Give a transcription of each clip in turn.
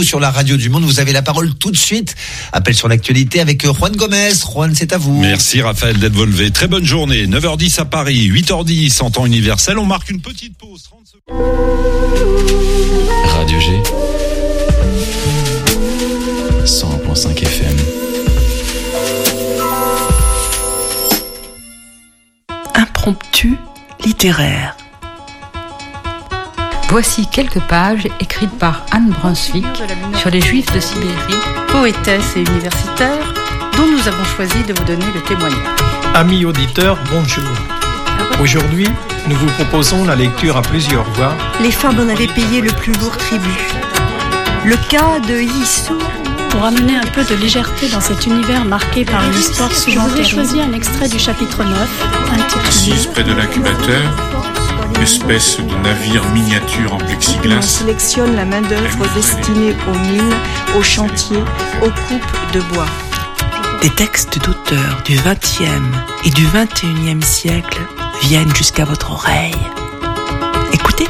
sur la radio du monde. Vous avez la parole tout de suite. Appel sur l'actualité avec Juan Gomez. Juan, c'est à vous. Merci Raphaël d'être Volvé. Très bonne journée. 9h10 à Paris, 8h10 en temps universel. On marque une petite pause. 30 secondes. Radio G. 100.5 FM. Impromptu littéraire. Voici quelques pages écrites par Anne Brunswick sur les Juifs de Sibérie, poétesse et universitaire, dont nous avons choisi de vous donner le témoignage. Amis auditeurs, bonjour. Aujourd'hui, nous vous proposons la lecture à plusieurs voix. Les femmes en avaient payé le plus lourd tribut. Le cas de Yissou. Pour amener un peu de légèreté dans cet univers marqué par une histoire souvent terrible, je vous ai choisi un extrait du chapitre 9, intitulé Assise près de l'incubateur, espèce de navire miniature en plexiglas. On sélectionne la main-d'œuvre destinée aux mines, aux chantiers, aux coupes de bois. Des textes d'auteurs du XXe et du XXIe siècle viennent jusqu'à votre oreille. Écoutez.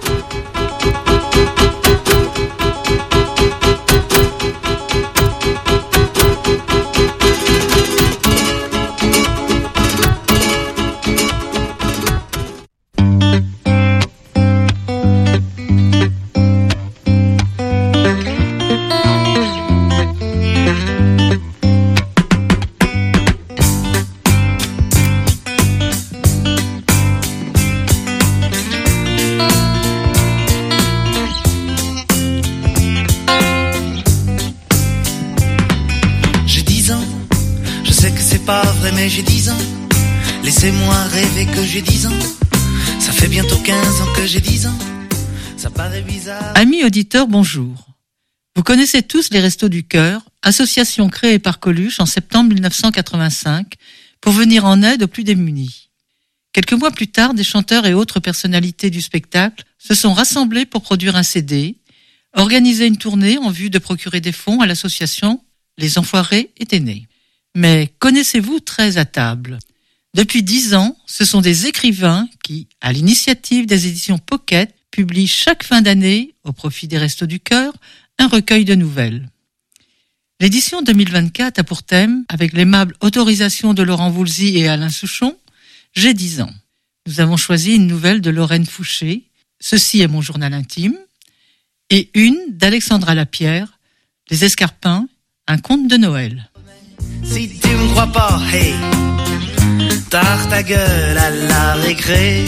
Mais j'ai 10 ans, laissez-moi rêver que j'ai 10 ans. Ça fait bientôt 15 ans que j'ai 10 ans. Ça paraît bizarre. Amis auditeurs, bonjour. Vous connaissez tous les Restos du Cœur, association créée par Coluche en septembre 1985 pour venir en aide aux plus démunis. Quelques mois plus tard, des chanteurs et autres personnalités du spectacle se sont rassemblés pour produire un CD, organiser une tournée en vue de procurer des fonds à l'association Les Enfoirés étaient nés. Mais connaissez-vous 13 à table ? Depuis 10 ans, ce sont des écrivains qui, à l'initiative des éditions Pocket, publient chaque fin d'année, au profit des Restos du Cœur, un recueil de nouvelles. L'édition 2024 a pour thème, avec l'aimable autorisation de Laurent Voulzy et Alain Souchon, « J'ai 10 ans ». Nous avons choisi une nouvelle de Lorraine Fouché, « Ceci est mon journal intime », et une d'Alexandra Lapierre, « Les Escarpins, un conte de Noël ». Si tu me crois pas, hey, tard ta gueule à la récré.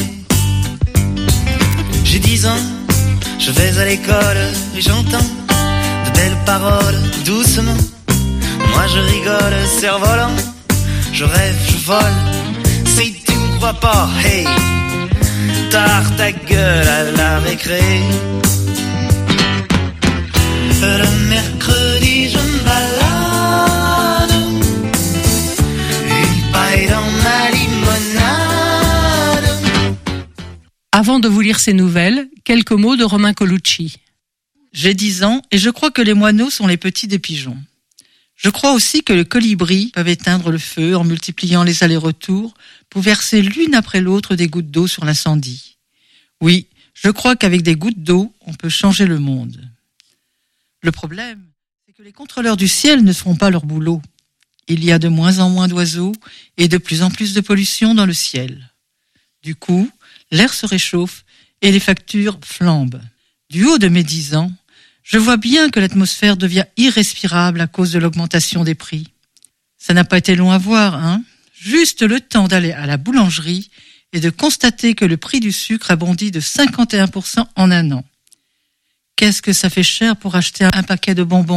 J'ai 10 ans, je vais à l'école et j'entends de belles paroles doucement. Moi je rigole, cerf-volant, je rêve, je vole. Si tu me crois pas, hey, tard ta gueule à la récré. Le mercredi je me balade dans ma limonade. Avant de vous lire ces nouvelles, quelques mots de Romain Colucci. J'ai 10 ans et je crois que les moineaux sont les petits des pigeons. Je crois aussi que les colibris peuvent éteindre le feu en multipliant les allers-retours pour verser l'une après l'autre des gouttes d'eau sur l'incendie. Oui, je crois qu'avec des gouttes d'eau, on peut changer le monde. Le problème, c'est que les contrôleurs du ciel ne feront pas leur boulot. Il y a de moins en moins d'oiseaux et de plus en plus de pollution dans le ciel. Du coup, l'air se réchauffe et les factures flambent. Du haut de mes 10 ans, je vois bien que l'atmosphère devient irrespirable à cause de l'augmentation des prix. Ça n'a pas été long à voir, hein ? Juste le temps d'aller à la boulangerie et de constater que le prix du sucre a bondi de 51% en un an. Qu'est-ce que ça fait cher pour acheter un paquet de bonbons ?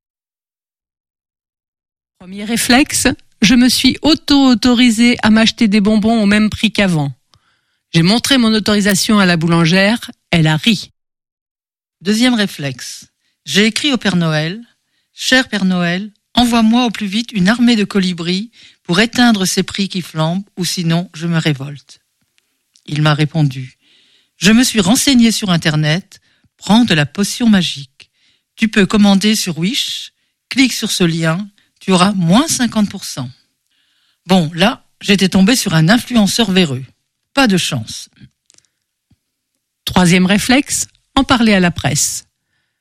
Premier réflexe, je me suis autorisée à m'acheter des bonbons au même prix qu'avant. J'ai montré mon autorisation à la boulangère, elle a ri. Deuxième réflexe, j'ai écrit au Père Noël, « Cher Père Noël, envoie-moi au plus vite une armée de colibris pour éteindre ces prix qui flambent ou sinon je me révolte. » Il m'a répondu, « Je me suis renseigné sur Internet, prends de la potion magique. Tu peux commander sur Wish, clique sur ce lien, tu auras moins 50%. » Bon, là, j'étais tombé sur un influenceur véreux. Pas de chance. Troisième réflexe, en parler à la presse.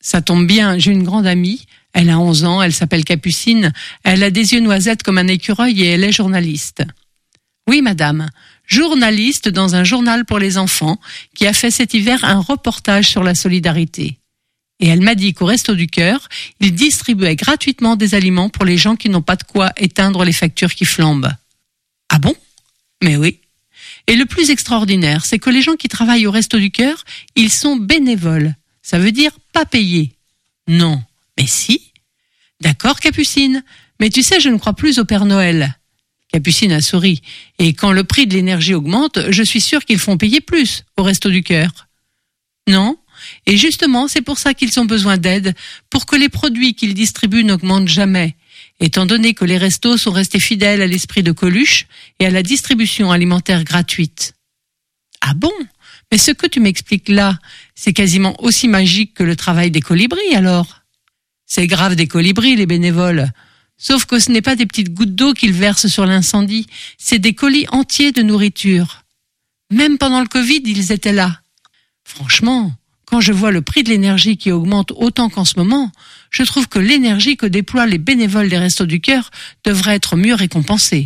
Ça tombe bien, j'ai une grande amie. Elle a 11 ans, elle s'appelle Capucine. Elle a des yeux noisettes comme un écureuil et elle est journaliste. Oui, madame, journaliste dans un journal pour les enfants qui a fait cet hiver un reportage sur la solidarité. Et elle m'a dit qu'au Resto du Cœur, ils distribuaient gratuitement des aliments pour les gens qui n'ont pas de quoi éteindre les factures qui flambent. Ah bon ? Mais oui. Et le plus extraordinaire, c'est que les gens qui travaillent au Resto du Cœur, ils sont bénévoles. Ça veut dire pas payés. Non, mais si. D'accord, Capucine, mais tu sais, je ne crois plus au Père Noël. Capucine a souri. Et quand le prix de l'énergie augmente, je suis sûre qu'ils font payer plus au Resto du Cœur. Non. Et justement, c'est pour ça qu'ils ont besoin d'aide, pour que les produits qu'ils distribuent n'augmentent jamais, étant donné que les restos sont restés fidèles à l'esprit de Coluche et à la distribution alimentaire gratuite. Ah bon ? Mais ce que tu m'expliques là, c'est quasiment aussi magique que le travail des colibris alors. C'est grave des colibris, les bénévoles. Sauf que ce n'est pas des petites gouttes d'eau qu'ils versent sur l'incendie, c'est des colis entiers de nourriture. Même pendant le Covid, ils étaient là. Franchement, quand je vois le prix de l'énergie qui augmente autant qu'en ce moment, je trouve que l'énergie que déploient les bénévoles des Restos du Cœur devrait être mieux récompensée.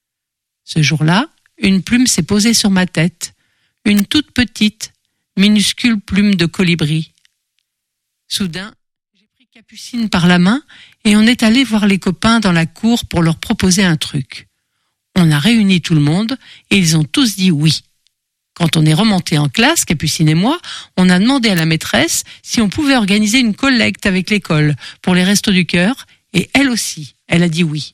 Ce jour-là, une plume s'est posée sur ma tête. Une toute petite, minuscule plume de colibri. Soudain, j'ai pris Capucine par la main et on est allé voir les copains dans la cour pour leur proposer un truc. On a réuni tout le monde et ils ont tous dit oui. Quand on est remonté en classe, Capucine et moi, on a demandé à la maîtresse si on pouvait organiser une collecte avec l'école pour les Restos du Cœur, et elle aussi, elle a dit oui.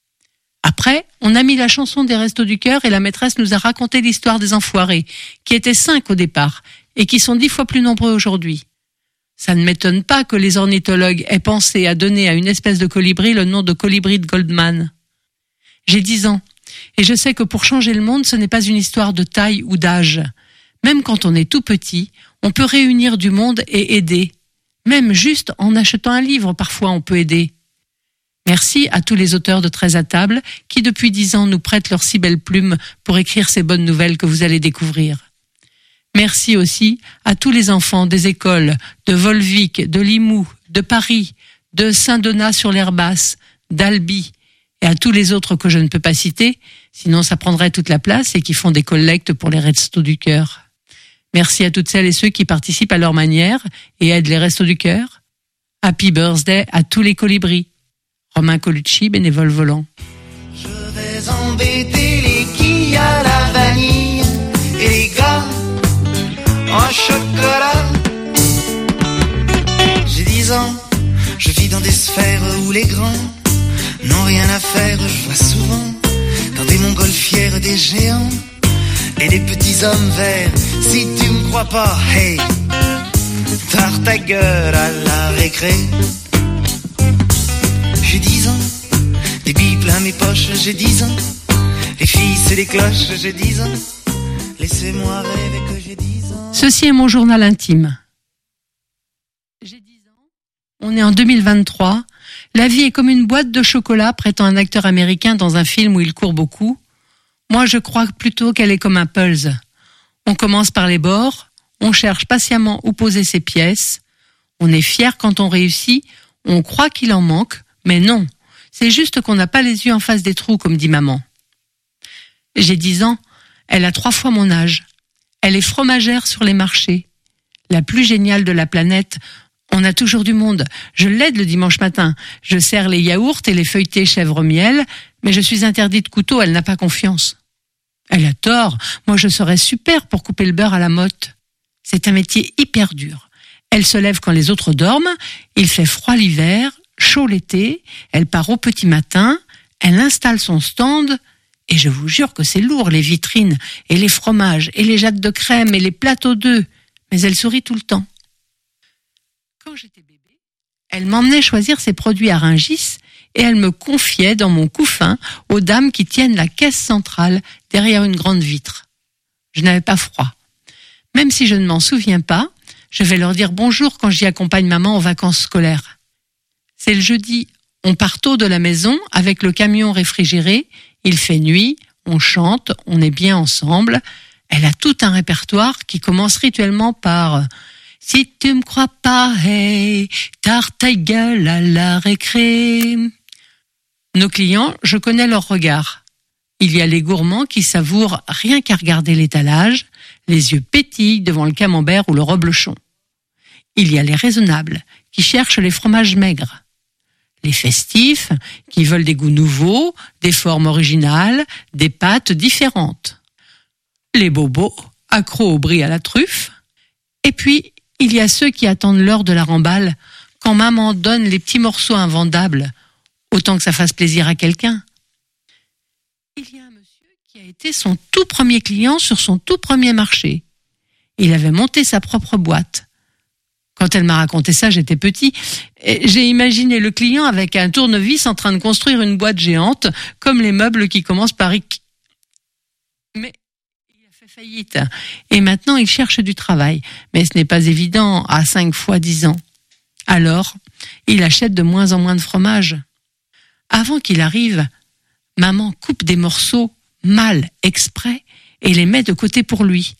Après, on a mis la chanson des Restos du Cœur et la maîtresse nous a raconté l'histoire des enfoirés, qui étaient 5 au départ, et qui sont 10 fois plus nombreux aujourd'hui. Ça ne m'étonne pas que les ornithologues aient pensé à donner à une espèce de colibri le nom de colibri de Goldman. J'ai 10 ans. Et je sais que pour changer le monde, ce n'est pas une histoire de taille ou d'âge. Même quand on est tout petit, on peut réunir du monde et aider. Même juste en achetant un livre, parfois on peut aider. Merci à tous les auteurs de 13 à table qui depuis 10 ans nous prêtent leurs si belles plumes pour écrire ces bonnes nouvelles que vous allez découvrir. Merci aussi à tous les enfants des écoles de Volvic, de Limoux, de Paris, de Saint-Donat-sur-l'Herbasse, d'Albi, et à tous les autres que je ne peux pas citer, sinon ça prendrait toute la place et qui font des collectes pour les Restos du Cœur. Merci à toutes celles et ceux qui participent à leur manière et aident les Restos du Cœur. Happy birthday à tous les colibris. Romain Colucci, bénévole volant. Je vais embêter les quilles à la vanille et les gars en chocolat. J'ai 10 ans, je vis dans des sphères où les grands n'ont rien à faire, je vois souvent dans des montgolfières des géants et des petits hommes verts. Si tu me crois pas, hey, tard ta gueule à la récré. J'ai 10 ans, des billes plein mes poches, j'ai 10 ans, les filles c'est les cloches, j'ai 10 ans, laissez-moi rêver que j'ai 10 ans. Ceci est mon journal intime. J'ai 10 ans, on est en 2023. La vie est comme une boîte de chocolat prêtant un acteur américain dans un film où il court beaucoup. Moi, je crois plutôt qu'elle est comme un puzzle. On commence par les bords, on cherche patiemment où poser ses pièces. On est fier quand on réussit, on croit qu'il en manque, mais non. C'est juste qu'on n'a pas les yeux en face des trous, comme dit maman. J'ai 10 ans, elle a 3 fois mon âge. Elle est fromagère sur les marchés. La plus géniale de la planète. On a toujours du monde. Je l'aide le dimanche matin. Je sers les yaourts et les feuilletés chèvre-miel, mais je suis interdite couteau, elle n'a pas confiance. Elle a tort. Moi, je serais super pour couper le beurre à la motte. C'est un métier hyper dur. Elle se lève quand les autres dorment, il fait froid l'hiver, chaud l'été, elle part au petit matin, elle installe son stand, et je vous jure que c'est lourd, les vitrines, et les fromages, et les jattes de crème, et les plateaux d'œufs, mais elle sourit tout le temps. Quand j'étais bébé, elle m'emmenait choisir ses produits à Rungis et elle me confiait dans mon couffin aux dames qui tiennent la caisse centrale derrière une grande vitre. Je n'avais pas froid. Même si je ne m'en souviens pas, je vais leur dire bonjour quand j'y accompagne maman aux vacances scolaires. C'est le jeudi, on part tôt de la maison avec le camion réfrigéré, il fait nuit, on chante, on est bien ensemble. Elle a tout un répertoire qui commence rituellement par Si tu me crois pas, hey, tard ta gueule à la récré. Nos clients, je connais leur regard. Il y a les gourmands qui savourent rien qu'à regarder l'étalage, les yeux pétillent devant le camembert ou le reblochon. Il y a les raisonnables qui cherchent les fromages maigres. Les festifs qui veulent des goûts nouveaux, des formes originales, des pâtes différentes. Les bobos, accros au brie à la truffe. Et puis, il y a ceux qui attendent l'heure de la remballe quand maman donne les petits morceaux invendables, autant que ça fasse plaisir à quelqu'un. Il y a un monsieur qui a été son tout premier client sur son tout premier marché. Il avait monté sa propre boîte. Quand elle m'a raconté ça, j'étais petit. J'ai imaginé le client avec un tournevis en train de construire une boîte géante, comme les meubles qui commencent par IK. Mais il a fait faillite. Et maintenant, il cherche du travail. Mais ce n'est pas évident à 5 fois 10 ans. Alors, il achète de moins en moins de fromage. Avant qu'il arrive, maman coupe des morceaux mal exprès et les met de côté pour lui.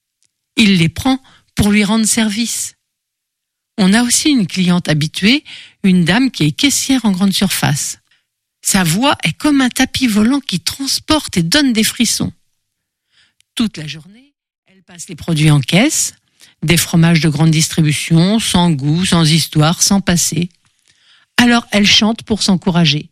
Il les prend pour lui rendre service. On a aussi une cliente habituée, une dame qui est caissière en grande surface. Sa voix est comme un tapis volant qui transporte et donne des frissons. Toute la journée, elle passe les produits en caisse, des fromages de grande distribution, sans goût, sans histoire, sans passé. Alors elle chante pour s'encourager.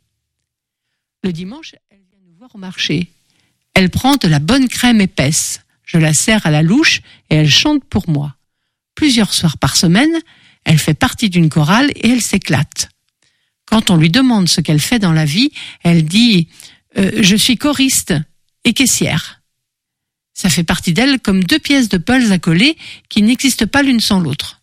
Le dimanche, elle vient nous voir au marché. Elle prend de la bonne crème épaisse. Je la sers à la louche et elle chante pour moi. Plusieurs soirs par semaine, elle fait partie d'une chorale et elle s'éclate. Quand on lui demande ce qu'elle fait dans la vie, elle dit « Je suis choriste et caissière ». Ça fait partie d'elle comme 2 pièces de puzzle à coller qui n'existent pas l'une sans l'autre.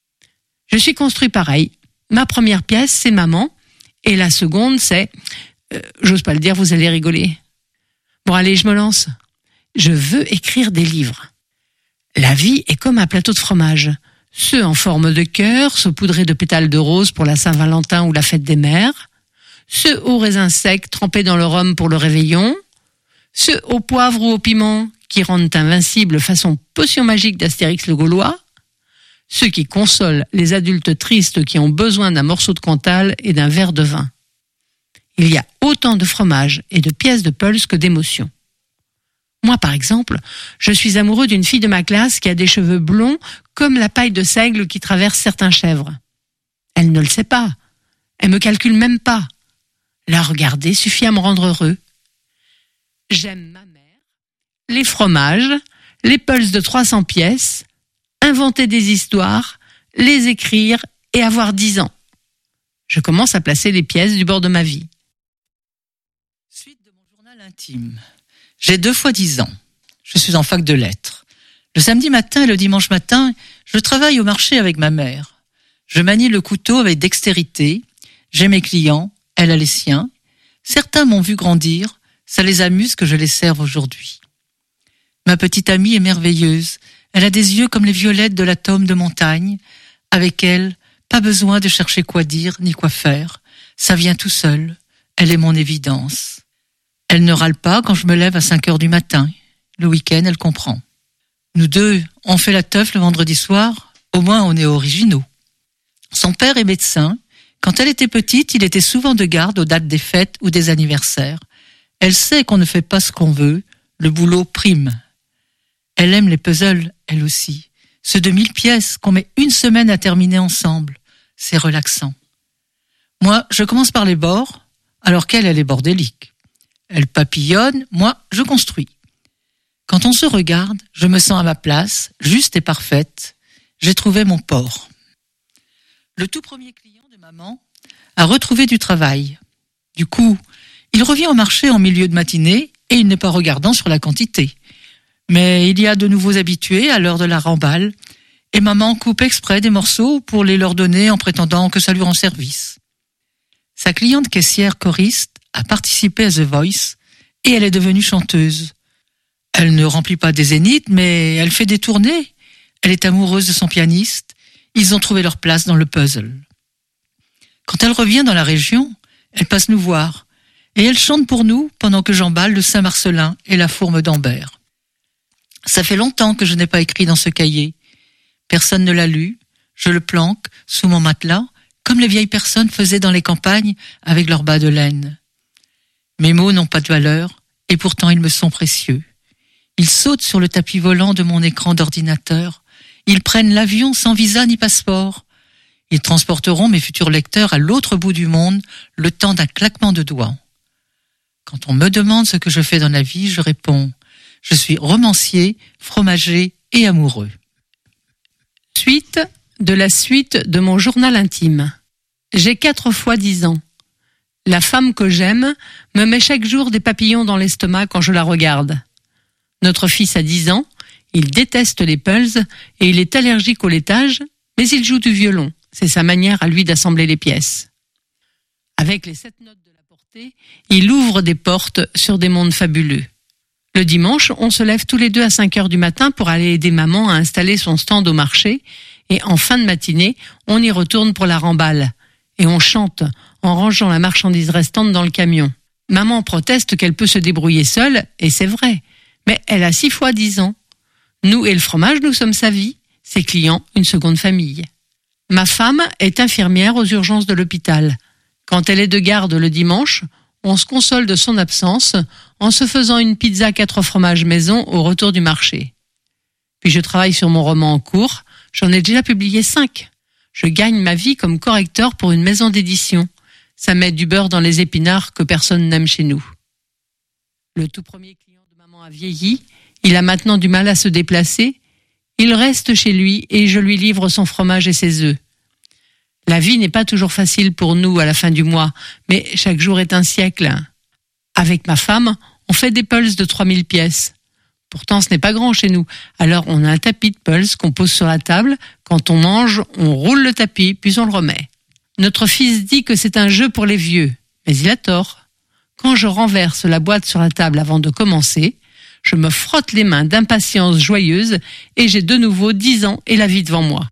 Je suis construit pareil. Ma première pièce, c'est maman, et la seconde, c'est... j'ose pas le dire, vous allez rigoler. Bon, allez, je me lance. Je veux écrire des livres. La vie est comme un plateau de fromage. Ceux en forme de cœur, saupoudrés de pétales de rose pour la Saint-Valentin ou la fête des mères. Ceux aux raisins secs trempés dans le rhum pour le réveillon. Ceux au poivre ou au piment qui rendent invincible façon potion magique d'Astérix le Gaulois. Ceux qui consolent les adultes tristes qui ont besoin d'un morceau de Cantal et d'un verre de vin. Il y a autant de fromages et de pièces de pulse que d'émotions. Moi, par exemple, je suis amoureux d'une fille de ma classe qui a des cheveux blonds comme la paille de seigle qui traverse certains chèvres. Elle ne le sait pas. Elle me calcule même pas. La regarder suffit à me rendre heureux. J'aime ma mère, les fromages, les pulses de 300 pièces, inventer des histoires, les écrire et avoir 10 ans. Je commence à placer les pièces du bord de ma vie. Suite de mon journal intime. J'ai 2 fois 10 ans. Je suis en fac de lettres. Le samedi matin et le dimanche matin, je travaille au marché avec ma mère. Je manie le couteau avec dextérité. J'ai mes clients, elle a les siens. Certains m'ont vu grandir. Ça les amuse que je les serve aujourd'hui. Ma petite amie est merveilleuse. Elle a des yeux comme les violettes de l'atome de montagne. Avec elle, pas besoin de chercher quoi dire ni quoi faire. Ça vient tout seul. Elle est mon évidence. Elle ne râle pas quand je me lève à 5 heures du matin. Le week-end, elle comprend. Nous deux, on fait la teuf le vendredi soir. Au moins, on est originaux. Son père est médecin. Quand elle était petite, il était souvent de garde aux dates des fêtes ou des anniversaires. Elle sait qu'on ne fait pas ce qu'on veut. Le boulot prime. Elle aime les puzzles, elle aussi. Ceux de 1000 pièces qu'on met 1 semaine à terminer ensemble. C'est relaxant. Moi, je commence par les bords, alors qu'elle, elle est bordélique. Elle papillonne, moi, je construis. Quand on se regarde, je me sens à ma place, juste et parfaite. J'ai trouvé mon port. Le tout premier client de maman a retrouvé du travail. Du coup, il revient au marché en milieu de matinée et il n'est pas regardant sur la quantité. Mais il y a de nouveaux habitués à l'heure de la remballe et maman coupe exprès des morceaux pour les leur donner en prétendant que ça lui rend service. Sa cliente caissière choriste a participé à The Voice et elle est devenue chanteuse. Elle ne remplit pas des zéniths, mais elle fait des tournées. Elle est amoureuse de son pianiste. Ils ont trouvé leur place dans le puzzle. Quand elle revient dans la région, elle passe nous voir et elle chante pour nous pendant que j'emballe le Saint-Marcellin et la fourme d'Ambert. Ça fait longtemps que je n'ai pas écrit dans ce cahier. Personne ne l'a lu. Je le planque sous mon matelas, comme les vieilles personnes faisaient dans les campagnes avec leurs bas de laine. Mes mots n'ont pas de valeur, et pourtant ils me sont précieux. Ils sautent sur le tapis volant de mon écran d'ordinateur. Ils prennent l'avion sans visa ni passeport. Ils transporteront mes futurs lecteurs à l'autre bout du monde, le temps d'un claquement de doigts. Quand on me demande ce que je fais dans la vie, je réponds « Je suis romancier, fromager et amoureux ». Suite de la suite de mon journal intime. J'ai 4 fois 10 ans. La femme que j'aime me met chaque jour des papillons dans l'estomac quand je la regarde. Notre fils a 10 ans, il déteste les pulses et il est allergique au laitage, mais il joue du violon. C'est sa manière à lui d'assembler les pièces. Avec les 7 notes de la portée, il ouvre des portes sur des mondes fabuleux. Le dimanche, on se lève tous les deux à 5 heures du matin pour aller aider maman à installer son stand au marché et en fin de matinée, on y retourne pour la remballe. Et on chante en rangeant la marchandise restante dans le camion. Maman proteste qu'elle peut se débrouiller seule, et c'est vrai. Mais elle a 6 fois 10 ans. Nous et le fromage, nous sommes sa vie. Ses clients, une seconde famille. Ma femme est infirmière aux urgences de l'hôpital. Quand elle est de garde le dimanche, on se console de son absence en se faisant une pizza 4 fromages maison au retour du marché. Puis je travaille sur mon roman en cours. J'en ai déjà publié 5. Je gagne ma vie comme correcteur pour une maison d'édition. Ça met du beurre dans les épinards que personne n'aime chez nous. Le tout premier client de maman a vieilli. Il a maintenant du mal à se déplacer. Il reste chez lui et je lui livre son fromage et ses œufs. La vie n'est pas toujours facile pour nous à la fin du mois, mais chaque jour est un siècle. Avec ma femme, on fait des pulses de 3000 pièces. Pourtant, ce n'est pas grand chez nous. Alors, on a un tapis de pulse qu'on pose sur la table. Quand on mange, on roule le tapis, puis on le remet. Notre fils dit que c'est un jeu pour les vieux, mais il a tort. Quand je renverse la boîte sur la table avant de commencer, je me frotte les mains d'impatience joyeuse et j'ai de nouveau 10 ans et la vie devant moi.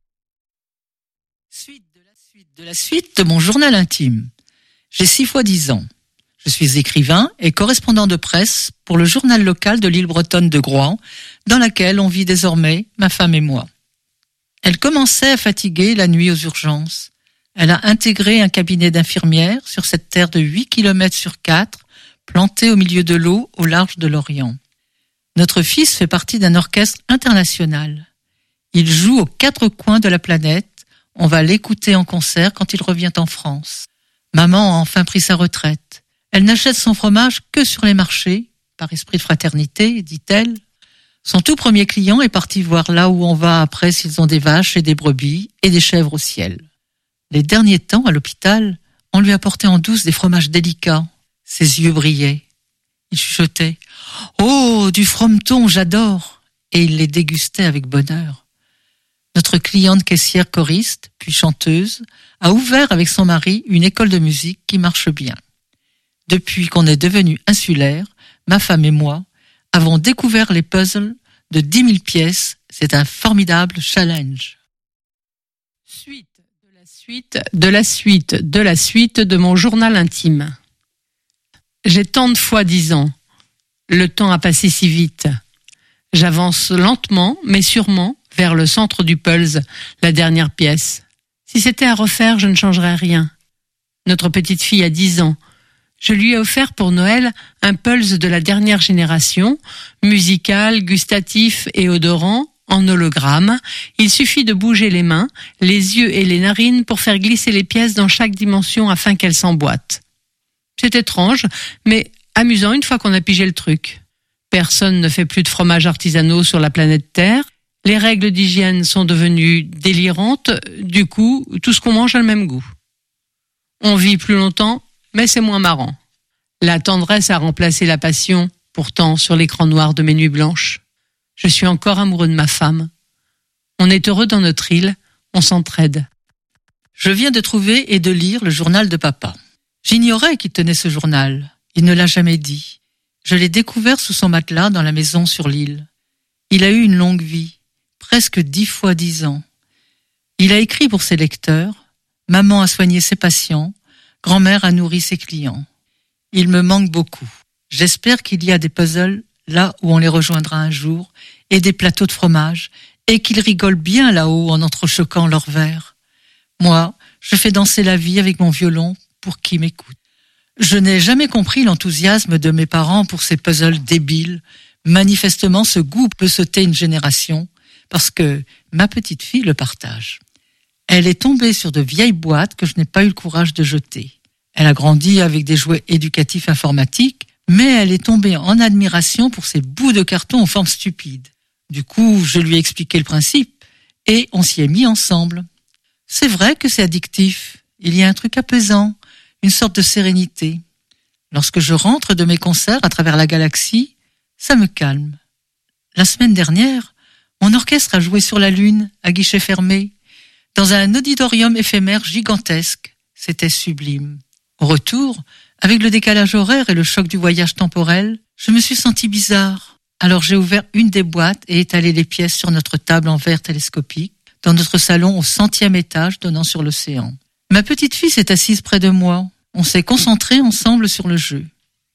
Suite de mon journal intime. J'ai 6 fois 10 ans. Je suis écrivain et correspondant de presse pour le journal local de l'île bretonne de Groix, dans laquelle on vit désormais, ma femme et moi. Elle commençait à fatiguer la nuit aux urgences. Elle a intégré un cabinet d'infirmière sur cette terre de 8 km sur 4, plantée au milieu de l'eau au large de l'Orient. Notre fils fait partie d'un orchestre international. Il joue aux 4 coins de la planète. On va l'écouter en concert quand il revient en France. Maman a enfin pris sa retraite. Elle n'achète son fromage que sur les marchés, par esprit de fraternité, dit-elle. Son tout premier client est parti voir là où on va après s'ils ont des vaches et des brebis et des chèvres au ciel. Les derniers temps, à l'hôpital, on lui apportait en douce des fromages délicats. Ses yeux brillaient. Il chuchotait « Oh, du frometon, j'adore !» et il les dégustait avec bonheur. Notre cliente caissière choriste, puis chanteuse, a ouvert avec son mari une école de musique qui marche bien. Depuis qu'on est devenu insulaire, ma femme et moi avons découvert les puzzles de 10 000 pièces. C'est un formidable challenge. Suite de mon journal intime. J'ai tant de fois 10 ans. Le temps a passé si vite. J'avance lentement, mais sûrement, vers le centre du pulse, la dernière pièce. Si c'était à refaire, je ne changerais rien. Notre petite fille a 10 ans. Je lui ai offert pour Noël un pulse de la dernière génération, musical, gustatif et odorant, en hologramme. Il suffit de bouger les mains, les yeux et les narines pour faire glisser les pièces dans chaque dimension afin qu'elles s'emboîtent. C'est étrange, mais amusant une fois qu'on a pigé le truc. Personne ne fait plus de fromages artisanaux sur la planète Terre. Les règles d'hygiène sont devenues délirantes. Du coup, tout ce qu'on mange a le même goût. On vit plus longtemps, mais c'est moins marrant. La tendresse a remplacé la passion, pourtant sur l'écran noir de mes nuits blanches. Je suis encore amoureux de ma femme. On est heureux dans notre île, on s'entraide. Je viens de trouver et de lire le journal de papa. J'ignorais qu'il tenait ce journal. Il ne l'a jamais dit. Je l'ai découvert sous son matelas dans la maison sur l'île. Il a eu une longue vie, presque 10 fois 10 ans. Il a écrit pour ses lecteurs. Maman a soigné ses patients. Grand-mère a nourri ses clients. Il me manque beaucoup. J'espère qu'il y a des puzzles là où on les rejoindra un jour et des plateaux de fromage et qu'ils rigolent bien là-haut en entrechoquant leurs vers. Moi, je fais danser la vie avec mon violon pour qui m'écoute. Je n'ai jamais compris l'enthousiasme de mes parents pour ces puzzles débiles. Manifestement, ce goût peut sauter une génération, parce que ma petite fille le partage. Elle est tombée sur de vieilles boîtes que je n'ai pas eu le courage de jeter. Elle a grandi avec des jouets éducatifs informatiques, mais elle est tombée en admiration pour ces bouts de carton en forme stupide. Du coup, je lui ai expliqué le principe, et on s'y est mis ensemble. C'est vrai que c'est addictif. Il y a un truc apaisant, une sorte de sérénité. Lorsque je rentre de mes concerts à travers la galaxie, ça me calme. La semaine dernière, mon orchestre a joué sur la Lune, à guichet fermé, dans un auditorium éphémère gigantesque. C'était sublime. Au retour, avec le décalage horaire et le choc du voyage temporel, je me suis senti bizarre. Alors j'ai ouvert une des boîtes et étalé les pièces sur notre table en verre télescopique, dans notre salon au 100e étage donnant sur l'océan. Ma petite fille s'est assise près de moi. On s'est concentrés ensemble sur le jeu.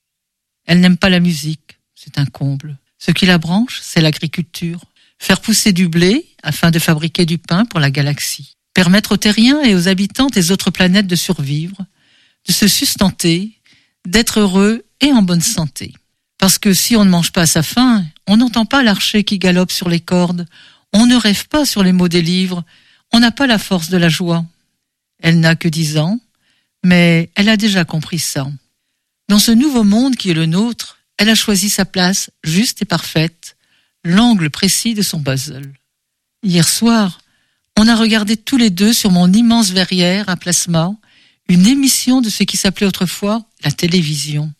Elle n'aime pas la musique, c'est un comble. Ce qui la branche, c'est l'agriculture. Faire pousser du blé afin de fabriquer du pain pour la galaxie. Permettre aux terriens et aux habitants des autres planètes de survivre, de se sustenter, d'être heureux et en bonne santé. Parce que si on ne mange pas à sa faim, on n'entend pas l'archer qui galope sur les cordes, on ne rêve pas sur les mots des livres, on n'a pas la force de la joie. Elle n'a que 10 ans, mais elle a déjà compris ça. Dans ce nouveau monde qui est le nôtre, elle a choisi sa place juste et parfaite, l'angle précis de son puzzle. Hier soir, on a regardé tous les deux sur mon immense verrière à plasma une émission de ce qui s'appelait autrefois la télévision.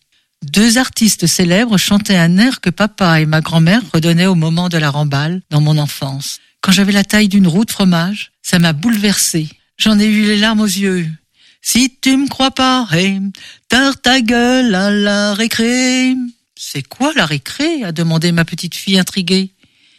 2 artistes célèbres chantaient un air que papa et ma grand-mère redonnaient au moment de la remballe dans mon enfance. Quand j'avais la taille d'une roue de fromage, ça m'a bouleversée. J'en ai eu les larmes aux yeux. Si tu me crois pas, hey, tard ta gueule à la récré. C'est quoi la récré? A demandé ma petite fille intriguée.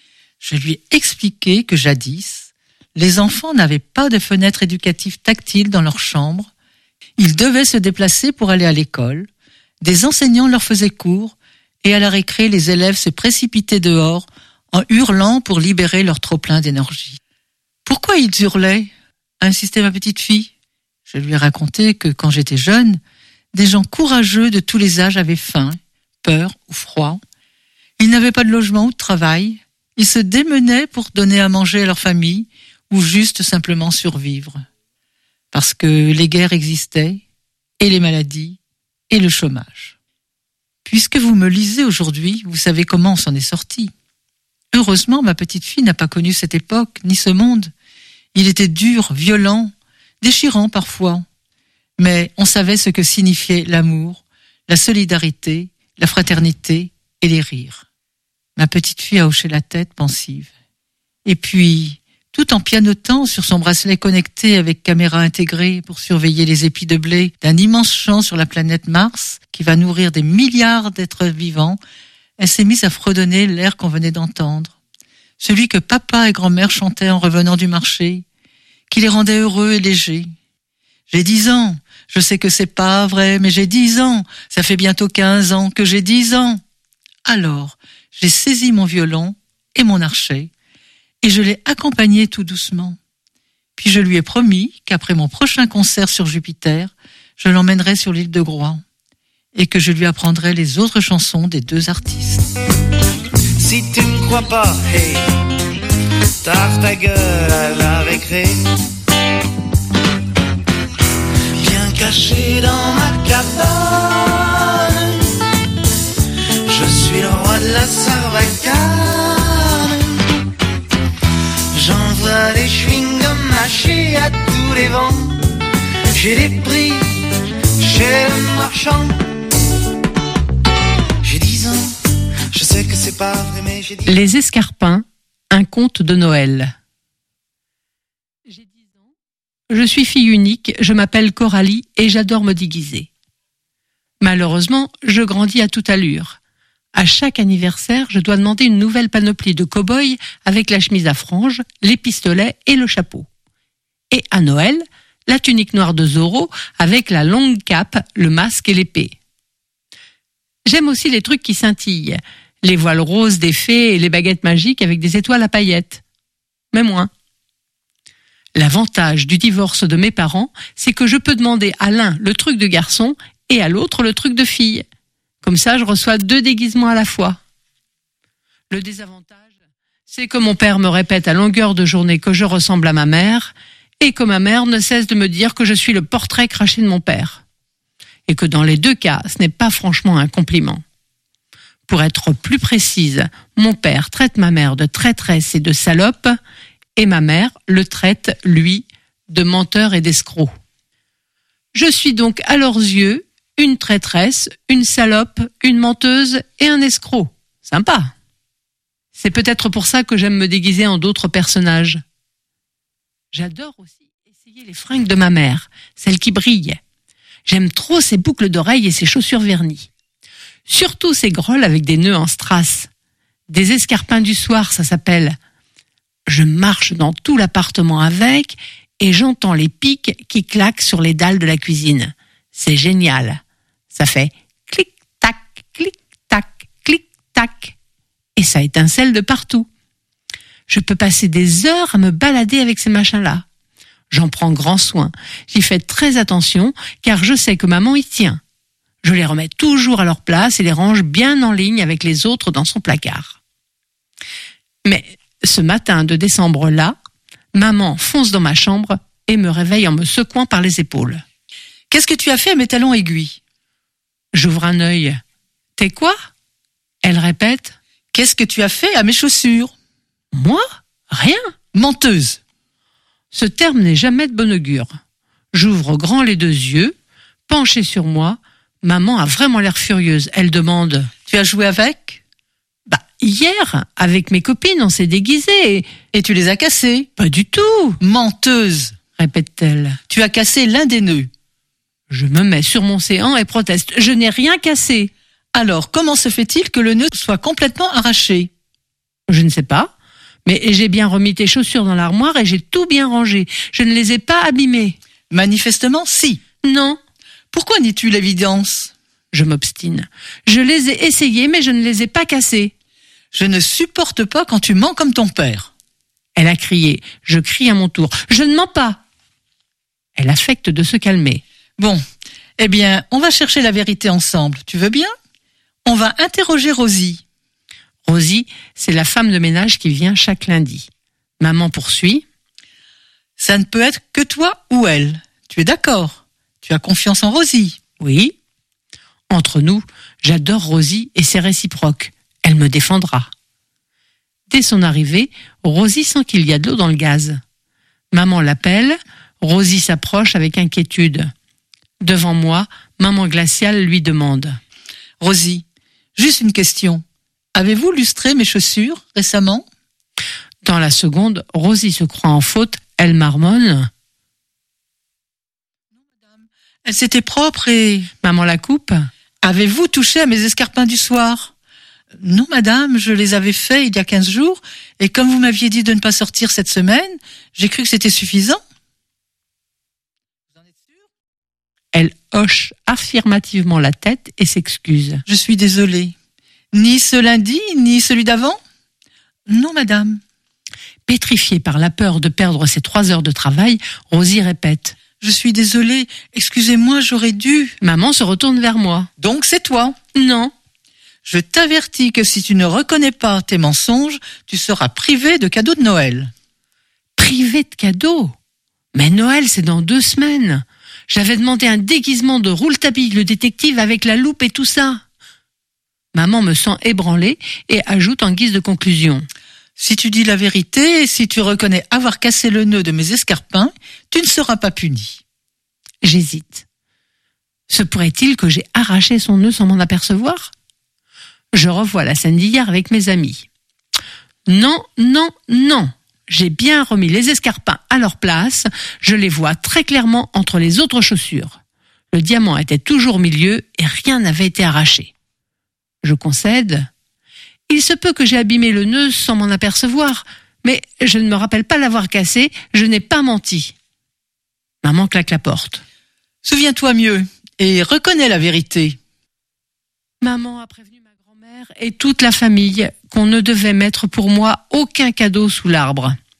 Je lui ai expliqué que jadis, les enfants n'avaient pas de fenêtres éducatives tactiles dans leur chambre. Ils devaient se déplacer pour aller à l'école. Des enseignants leur faisaient cours et à la récré, les élèves se précipitaient dehors en hurlant pour libérer leur trop-plein d'énergie. Pourquoi ils hurlaient? A insisté ma petite fille. Je lui ai raconté que quand j'étais jeune, des gens courageux de tous les âges avaient faim, peur ou froid. Ils n'avaient pas de logement ou de travail. Ils se démenaient pour donner à manger à leur famille ou juste simplement survivre. Parce que les guerres existaient, et les maladies, et le chômage. Puisque vous me lisez aujourd'hui, vous savez comment on s'en est sorti. Heureusement, ma petite fille n'a pas connu cette époque, ni ce monde. Il était dur, violent, déchirant parfois. Mais on savait ce que signifiait l'amour, la solidarité, la fraternité et les rires. Ma petite fille a hoché la tête pensive. Et puis, tout en pianotant sur son bracelet connecté avec caméra intégrée pour surveiller les épis de blé d'un immense champ sur la planète Mars qui va nourrir des milliards d'êtres vivants, elle s'est mise à fredonner l'air qu'on venait d'entendre. Celui que papa et grand-mère chantaient en revenant du marché, qui les rendait heureux et légers. J'ai 10 ans, je sais que c'est pas vrai, mais j'ai 10 ans, ça fait bientôt 15 ans que j'ai 10 ans. Alors, j'ai saisi mon violon et mon archet, et je l'ai accompagné tout doucement. Puis je lui ai promis qu'après mon prochain concert sur Jupiter, je l'emmènerai sur l'île de Groix, et que je lui apprendrai les autres chansons des 2 artistes. Si tu me crois pas, hey, tard ta gueule à la récré. Bien caché dans ma cabane, je suis le roi de la Sarbacane. J'envoie des chewing-gums mâchés à tous les vents. J'ai des prix chez le marchand. J'ai 10 ans, je sais que c'est pas vrai, mais j'ai 10 ans. Les Escarpins, un conte de Noël. J'ai 10 ans, je suis fille unique, je m'appelle Coralie et j'adore me déguiser. Malheureusement, je grandis à toute allure. À chaque anniversaire, je dois demander une nouvelle panoplie de cow-boy avec la chemise à franges, les pistolets et le chapeau. Et à Noël, la tunique noire de Zorro avec la longue cape, le masque et l'épée. J'aime aussi les trucs qui scintillent, les voiles roses des fées et les baguettes magiques avec des étoiles à paillettes. mais moins. L'avantage du divorce de mes parents, c'est que je peux demander à l'un le truc de garçon et à l'autre le truc de fille. Comme ça, je reçois 2 déguisements à la fois. Le désavantage, c'est que mon père me répète à longueur de journée que je ressemble à ma mère et que ma mère ne cesse de me dire que je suis le portrait craché de mon père. Et que dans les 2 cas, ce n'est pas franchement un compliment. Pour être plus précise, mon père traite ma mère de traîtresse et de salope, et ma mère le traite, lui, de menteur et d'escroc. Je suis donc à leurs yeux une traîtresse, une salope, une menteuse et un escroc. Sympa. C'est peut-être pour ça que j'aime me déguiser en d'autres personnages. J'adore aussi essayer les fringues de ma mère, celles qui brillent. J'aime trop ses boucles d'oreilles et ses chaussures vernies. Surtout ses grolles avec des nœuds en strass. Des escarpins du soir, ça s'appelle. Je marche dans tout l'appartement avec et j'entends les pics qui claquent sur les dalles de la cuisine. C'est génial. Ça fait clic-tac, clic-tac, clic-tac. Et ça étincelle de partout. Je peux passer des heures à me balader avec ces machins-là. J'en prends grand soin. J'y fais très attention car je sais que maman y tient. Je les remets toujours à leur place et les range bien en ligne avec les autres dans son placard. Mais ce matin de décembre-là, maman fonce dans ma chambre et me réveille en me secouant par les épaules. « Qu'est-ce que tu as fait à mes talons aiguilles ?» J'ouvre un œil. « T'es quoi ?» Elle répète. « Qu'est-ce que tu as fait à mes chaussures ?» « Moi ? Rien. » « Menteuse !» Ce terme n'est jamais de bon augure. J'ouvre grand les 2 yeux, penchée sur moi. Maman a vraiment l'air furieuse. Elle demande. « Tu as joué avec ?» Hier, avec mes copines, on s'est déguisés. Et tu les as cassés ? Pas du tout. Menteuse, répète-t-elle. Tu as cassé l'un des nœuds. Je me mets sur mon séant et proteste. Je n'ai rien cassé. Alors, comment se fait-il que le nœud soit complètement arraché ? Je ne sais pas. Mais j'ai bien remis tes chaussures dans l'armoire et j'ai tout bien rangé. Je ne les ai pas abîmées. Manifestement, si. Non. Pourquoi nies-tu l'évidence ? Je m'obstine. Je les ai essayées, mais je ne les ai pas cassées. Je ne supporte pas quand tu mens comme ton père. Elle a crié. Je crie à mon tour. Je ne mens pas. Elle affecte de se calmer. Bon, eh bien, on va chercher la vérité ensemble. Tu veux bien ? On va interroger Rosie. Rosie, c'est la femme de ménage qui vient chaque lundi. Maman poursuit. Ça ne peut être que toi ou elle. Tu es d'accord ? Tu as confiance en Rosie ? Oui. Entre nous, j'adore Rosie et c'est réciproque. Elle me défendra. Dès son arrivée, Rosie sent qu'il y a de l'eau dans le gaz. Maman l'appelle, Rosie s'approche avec inquiétude. Devant moi, maman glaciale lui demande. « Rosie, juste une question. Avez-vous lustré mes chaussures récemment ?» Dans la seconde, Rosie se croit en faute, elle marmonne. « Non, madame, elles étaient propres et... » Maman la coupe. « Avez-vous touché à mes escarpins du soir ?» Non, madame, je les avais faits il y a 15 jours, et comme vous m'aviez dit de ne pas sortir cette semaine, j'ai cru que c'était suffisant. Vous en êtes sûre ? Elle hoche affirmativement la tête et s'excuse. Je suis désolée. Ni ce lundi, ni celui d'avant ? Non, madame. Pétrifiée par la peur de perdre ses 3 heures de travail, Rosie répète. Je suis désolée, excusez-moi, j'aurais dû... Maman se retourne vers moi. Donc c'est toi ? Non. Je t'avertis que si tu ne reconnais pas tes mensonges, tu seras privé de cadeaux de Noël. Privé de cadeaux ? Mais Noël, c'est dans 2 semaines. J'avais demandé un déguisement de Rouletabille, le détective, avec la loupe et tout ça. Maman me sent ébranlée et ajoute en guise de conclusion. Si tu dis la vérité et si tu reconnais avoir cassé le nœud de mes escarpins, tu ne seras pas puni. J'hésite. Se pourrait-il que j'ai arraché son nœud sans m'en apercevoir ? Je revois la scène d'hier avec mes amis. Non, non, non. J'ai bien remis les escarpins à leur place. Je les vois très clairement entre les autres chaussures. Le diamant était toujours au milieu et rien n'avait été arraché. Je concède. Il se peut que j'ai abîmé le nœud sans m'en apercevoir, mais je ne me rappelle pas l'avoir cassé, je n'ai pas menti. Maman claque la porte. Souviens-toi mieux et reconnais la vérité. Maman a prévenu ma grand-mère et toute la famille qu'on ne devait mettre pour moi aucun cadeau sous l'arbre.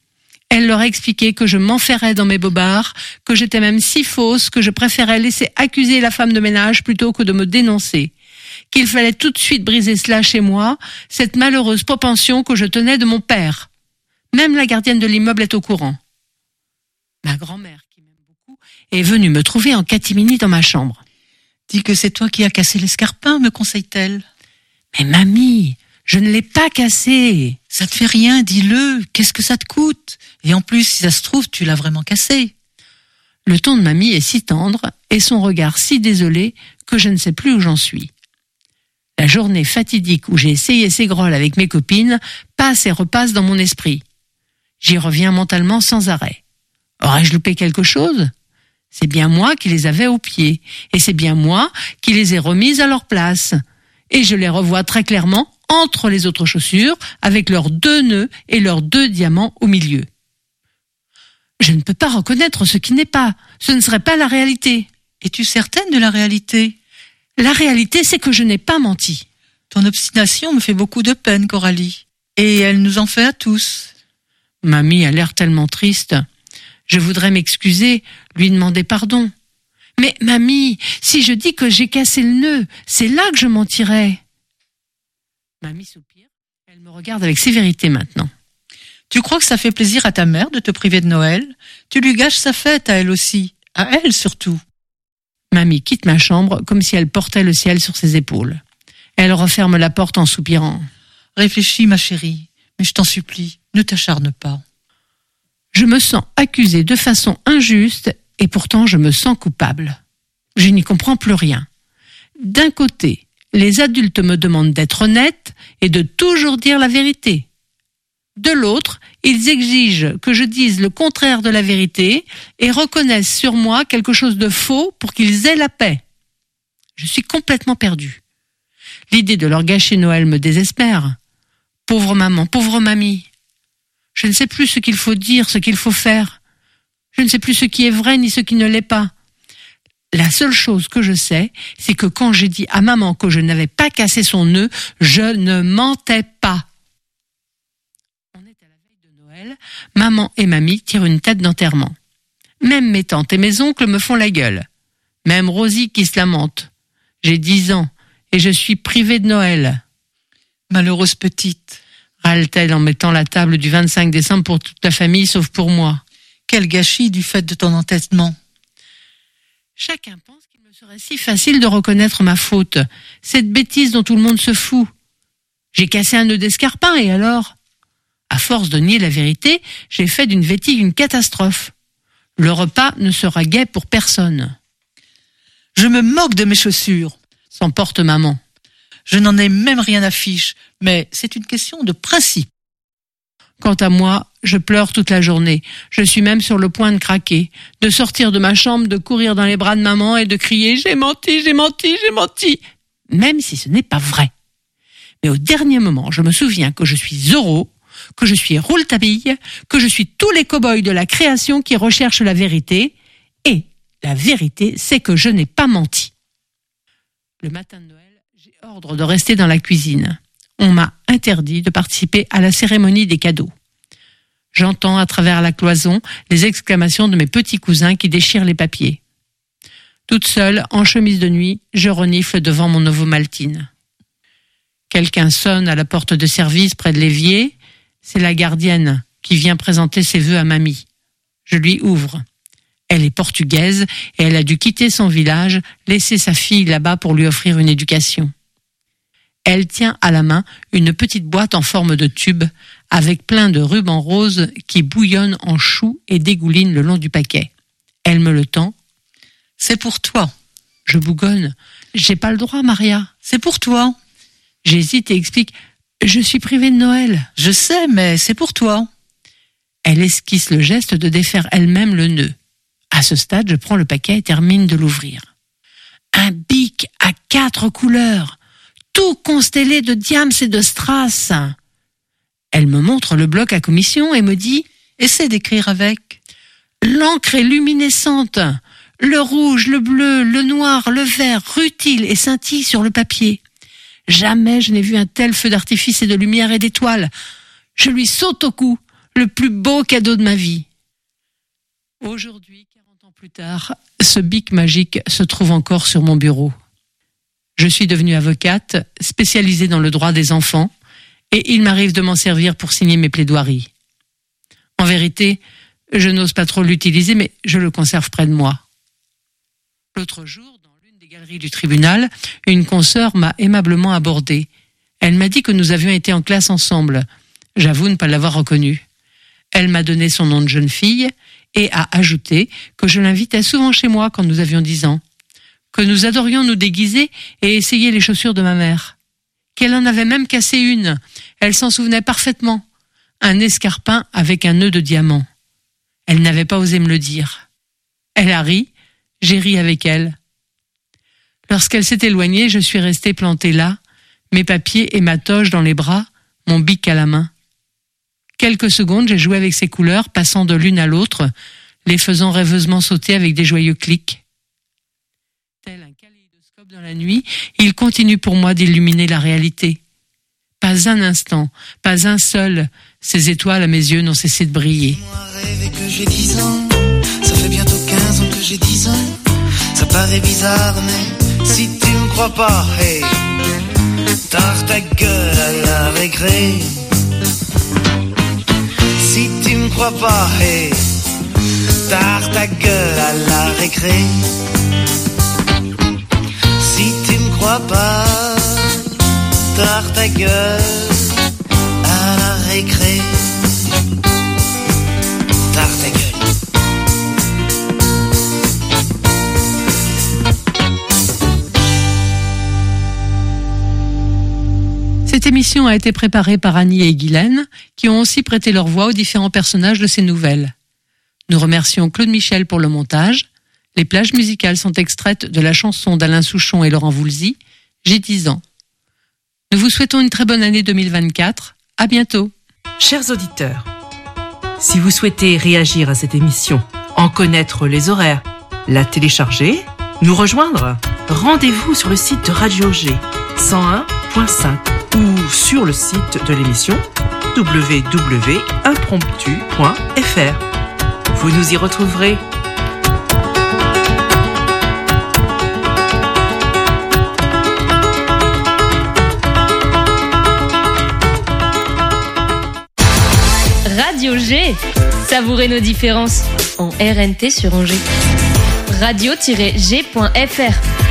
Elle leur a expliqué que je m'enferrais dans mes bobards, que j'étais même si fausse que je préférais laisser accuser la femme de ménage plutôt que de me dénoncer. Qu'il fallait tout de suite briser cela chez moi, cette malheureuse propension que je tenais de mon père. Même la gardienne de l'immeuble est au courant. Ma grand-mère, qui m'aime beaucoup, est venue me trouver en catimini dans ma chambre. Dis que c'est toi qui as cassé l'escarpin, me conseille-t-elle. Mais mamie, je ne l'ai pas cassé. Ça te fait rien, dis-le. Qu'est-ce que ça te coûte? Et en plus, si ça se trouve, tu l'as vraiment cassé. Le ton de mamie est si tendre et son regard si désolé que je ne sais plus où j'en suis. La journée fatidique où j'ai essayé ces grolles avec mes copines passe et repasse dans mon esprit. J'y reviens mentalement sans arrêt. Aurais-je loupé quelque chose? C'est bien moi qui les avais aux pieds, et c'est bien moi qui les ai remises à leur place. Et je les revois très clairement entre les autres chaussures, avec leurs 2 nœuds et leurs 2 diamants au milieu. Je ne peux pas reconnaître ce qui n'est pas. Ce ne serait pas la réalité. Es-tu certaine de la réalité? La réalité, c'est que je n'ai pas menti. Ton obstination me fait beaucoup de peine, Coralie. Et elle nous en fait à tous. Mamie a l'air tellement triste. Je voudrais m'excuser, lui demander pardon. Mais mamie, si je dis que j'ai cassé le nœud, c'est là que je mentirais. Mamie soupire. Elle me regarde avec sévérité maintenant. Tu crois que ça fait plaisir à ta mère de te priver de Noël? Tu lui gâches sa fête à elle aussi. À elle surtout. Mamie quitte ma chambre comme si elle portait le ciel sur ses épaules. Elle referme la porte en soupirant. Réfléchis, ma chérie, mais je t'en supplie, ne t'acharne pas. Je me sens accusée de façon injuste et pourtant je me sens coupable. Je n'y comprends plus rien. D'un côté, les adultes me demandent d'être honnête et de toujours dire la vérité. De l'autre, ils exigent que je dise le contraire de la vérité et reconnaissent sur moi quelque chose de faux pour qu'ils aient la paix. Je suis complètement perdue. L'idée de leur gâcher Noël me désespère. Pauvre maman, pauvre mamie. Je ne sais plus ce qu'il faut dire, ce qu'il faut faire. Je ne sais plus ce qui est vrai ni ce qui ne l'est pas. La seule chose que je sais, c'est que quand j'ai dit à maman que je n'avais pas cassé son nœud, je ne mentais pas. Maman et mamie tirent une tête d'enterrement. Même mes tantes et mes oncles me font la gueule. Même Rosie qui se lamente. J'ai 10 ans et je suis privée de Noël. Malheureuse petite, râle-t-elle en mettant la table du 25 décembre pour toute la famille sauf pour moi. Quel gâchis du fait de ton entêtement. Chacun pense qu'il me serait si facile de reconnaître ma faute. Cette bêtise dont tout le monde se fout. J'ai cassé un nœud d'escarpin et alors ? À force de nier la vérité, j'ai fait d'une vétille une catastrophe. Le repas ne sera gai pour personne. Je me moque de mes chaussures, s'emporte maman. Je n'en ai même rien à fiche, mais c'est une question de principe. Quant à moi, je pleure toute la journée. Je suis même sur le point de craquer, de sortir de ma chambre, de courir dans les bras de maman et de crier « J'ai menti, j'ai menti, j'ai menti !» Même si ce n'est pas vrai. Mais au dernier moment, je me souviens que je suis Zorro, que je suis Rouletabille, que je suis tous les cow-boys de la création qui recherchent la vérité. Et la vérité, c'est que je n'ai pas menti. Le matin de Noël, j'ai ordre de rester dans la cuisine. On m'a interdit de participer à la cérémonie des cadeaux. J'entends à travers la cloison les exclamations de mes petits cousins qui déchirent les papiers. Toute seule, en chemise de nuit, je renifle devant mon Ovomaltine. Quelqu'un sonne à la porte de service près de l'évier. C'est la gardienne qui vient présenter ses vœux à mamie. Je lui ouvre. Elle est portugaise et elle a dû quitter son village, laisser sa fille là-bas pour lui offrir une éducation. Elle tient à la main une petite boîte en forme de tube avec plein de rubans roses qui bouillonnent en choux et dégoulinent le long du paquet. Elle me le tend. C'est pour toi. Je bougonne. J'ai pas le droit, Maria. C'est pour toi. J'hésite et explique. Je suis privée de Noël. Je sais, mais c'est pour toi. Elle esquisse le geste de défaire elle-même le nœud. À ce stade, je prends le paquet et termine de l'ouvrir. Un bic à 4 couleurs, tout constellé de diams et de strass. Elle me montre le bloc à commission et me dit « Essaie d'écrire avec. » L'encre est luminescente. Le rouge, le bleu, le noir, le vert rutilent et scintillent sur le papier. Jamais je n'ai vu un tel feu d'artifice et de lumière et d'étoiles. Je lui saute au cou. le plus beau cadeau de ma vie. Aujourd'hui, 40 ans plus tard, ce bic magique se trouve encore sur mon bureau. Je suis devenue avocate, spécialisée dans le droit des enfants, et il m'arrive de m'en servir pour signer mes plaidoiries. En vérité, je n'ose pas trop l'utiliser, mais je le conserve près de moi. L'autre jour, dans l'une des galeries du tribunal, une consoeur m'a aimablement abordée. Elle m'a dit que nous avions été en classe ensemble. J'avoue ne pas l'avoir reconnue. Elle m'a donné son nom de jeune fille et a ajouté que je l'invitais souvent chez moi quand nous avions 10 ans, que nous adorions nous déguiser et essayer les chaussures de ma mère, qu'elle en avait même cassé une. Elle s'en souvenait parfaitement. Un escarpin avec un nœud de diamant. Elle n'avait pas osé me le dire. Elle a ri, j'ai ri avec elle. Lorsqu'elle s'est éloignée, je suis restée plantée là, mes papiers et ma toge dans les bras, mon bic à la main. Quelques secondes, j'ai joué avec ces couleurs, passant de l'une à l'autre, les faisant rêveusement sauter avec des joyeux clics. Tel un kaléidoscope dans la nuit, il continue pour moi d'illuminer la réalité. Pas un instant, pas un seul, ces étoiles à mes yeux n'ont cessé de briller. Moi rêver que j'ai 10 ans, ça fait bientôt 15 ans que j'ai 10 ans. Ça paraît bizarre, mais si tu me crois pas, hey, tard ta gueule à la récré. Si tu me crois pas, hey, tard ta gueule à la récré. Si tu me crois pas, tard ta gueule à la récré. Tard ta gueule. Cette émission a été préparée par Annie et Guylaine, qui ont aussi prêté leur voix aux différents personnages de ces nouvelles. Nous remercions Claude Michel pour le montage. Les plages musicales sont extraites de la chanson d'Alain Souchon et Laurent Voulzy, J'ai 10 ans. Nous vous souhaitons une très bonne année 2024. À bientôt. Chers auditeurs, si vous souhaitez réagir à cette émission, en connaître les horaires, la télécharger, nous rejoindre, rendez-vous sur le site de Radio G 101.5 ou sur le site de l'émission www.impromptu.fr. Vous nous y retrouverez. Radio G, savourez nos différences en RNT sur Angers. Radio-G.fr